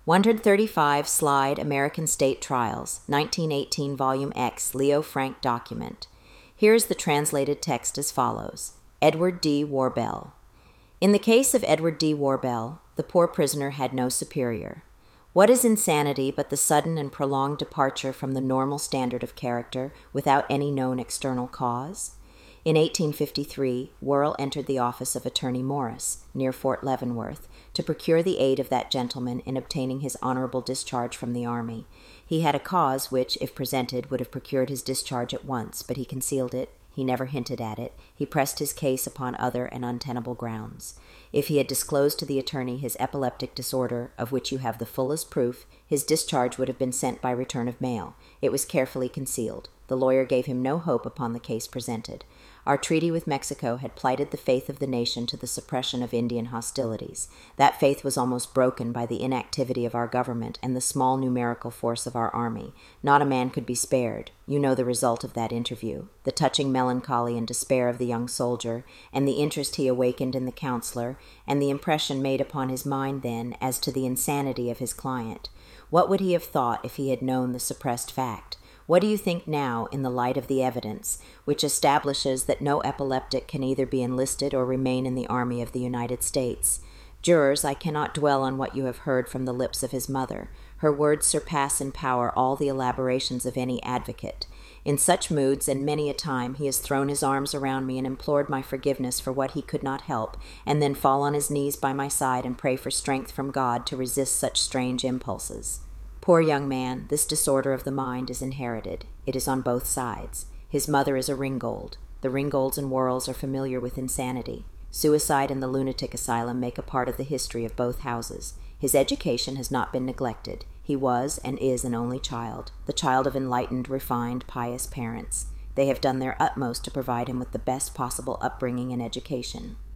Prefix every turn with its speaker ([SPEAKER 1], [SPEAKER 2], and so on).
[SPEAKER 1] 135 Slide American State Trials, 1918 Volume X, Leo Frank document. Here is the translated text as follows. Edward D. Warbell. In the case of Edward D. Warbell, the poor prisoner had no superior. What is insanity but the sudden and prolonged departure from the normal standard of character without any known external cause? In 1853, Worrell entered the office of Attorney Morris, near Fort Leavenworth, to procure the aid of that gentleman in obtaining his honorable discharge from the army. He had a cause which, if presented, would have procured his discharge at once, but he concealed it. He never hinted at it. He pressed his case upon other and untenable grounds. If he had disclosed to the attorney his epileptic disorder, of which you have the fullest proof, his discharge would have been sent by return of mail. It was carefully concealed. The lawyer gave him no hope upon the case presented. Our treaty with Mexico had plighted the faith of the nation to the suppression of Indian hostilities. That faith was almost broken by the inactivity of our government and the small numerical force of our army. Not a man could be spared. You know the result of that interview, the touching melancholy and despair of the young soldier, and the interest he awakened in the counselor, and the impression made upon his mind then as to the insanity of his client. What would he have thought if he had known the suppressed fact? What do you think now, in the light of the evidence, which establishes that no epileptic can either be enlisted or remain in the Army of the United States? Jurors, I cannot dwell on what you have heard from the lips of his mother. Her words surpass in power all the elaborations of any advocate. In such moods, and many a time, he has thrown his arms around me and implored my forgiveness for what he could not help, and then fall on his knees by my side and pray for strength from God to resist such strange impulses. Poor young man, this disorder of the mind is inherited. It is on both sides. His mother is a Ringgold. The Ringgolds and Worrells are familiar with insanity. Suicide and the lunatic asylum make a part of the history of both houses. His education has not been neglected. He was and is an only child, the child of enlightened, refined, pious parents. They have done their utmost to provide him with the best possible upbringing and education.